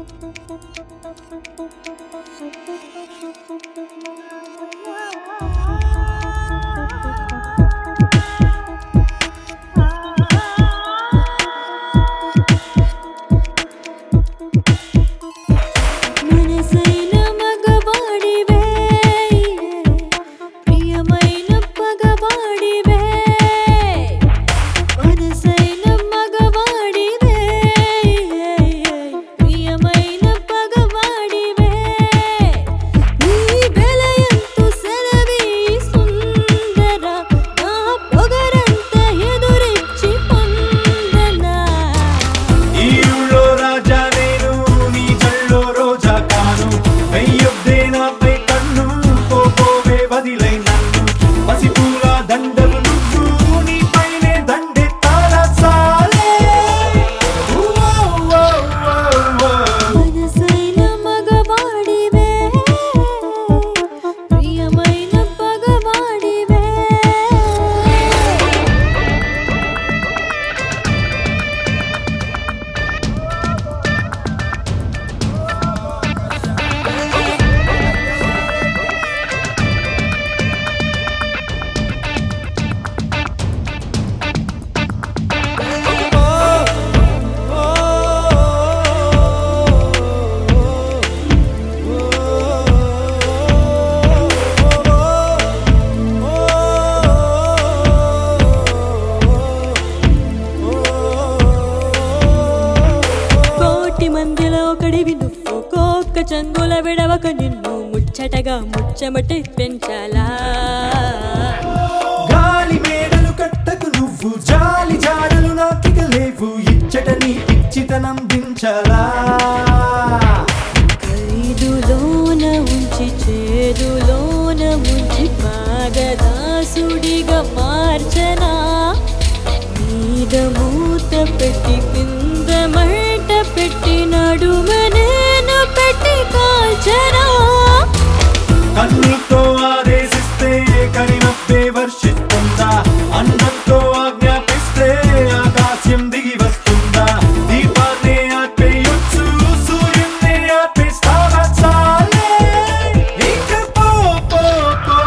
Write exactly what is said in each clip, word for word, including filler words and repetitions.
చంగుల విడవక నిన్ను ముచ్చటగా ముచ్చమటి పెంచాలా గాలి మేడలు కట్టకు నువ్వు జాలి జాడలు నాకిక లేవు ఇచ్చటని పిచ్చితనం దించాలా ఖరీదులోన ఉంచి చేదులోన ముంచి పాదదాసుడిగా మార్చనా మీద మూత పెట్టి కింద మంట పెట్టి నడుమ నేను పెట్టి కాల్చనా కన్నుతో ఆదేశిస్తే కనినప్పే వర్షిస్తుందా అన్నంతో ఆజ్ఞాపిస్తే ఆకాశం దిగి వస్తుందా దీపాన్ని ఆపేయొచ్చు సూర్యున్నే ఆపేస్తావా చాలే ఇక పో పో పో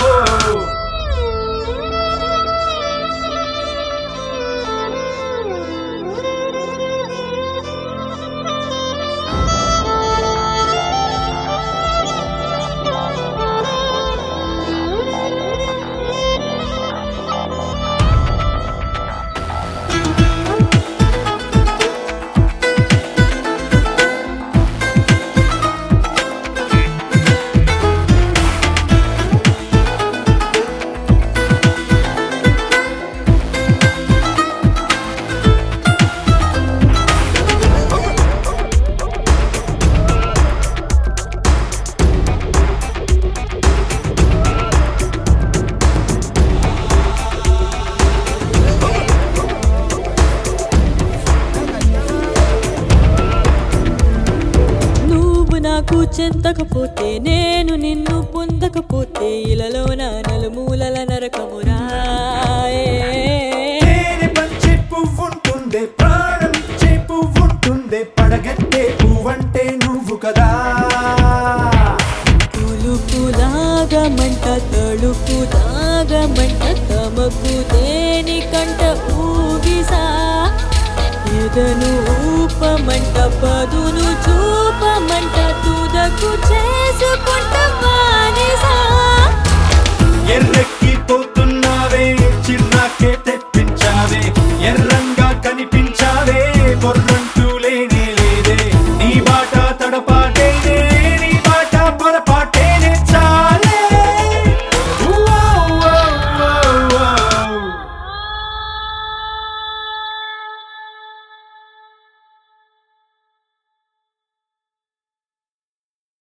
నాకు చెంతకపోతే నేను నిన్ను పొందకపోతే ఇలలోన నలుమూలల నరకమురా తేనె పంచే పువ్వుంటుందే ప్రాణమిచ్చే పువ్వుంటుందే పడగట్టే పువ్వంటే నువ్వు కదా పులుపులాగా మంట తడుపులాగా మంట తమకు దేనికంట ఊగిసా ఎదను ఊపమంట పదును చూపమంట తుదకు చేసుకుంట మానిసా ఎర్రెక్కి పోతున్నావే చిర్రాకే తెప్పించావే ఎర్ర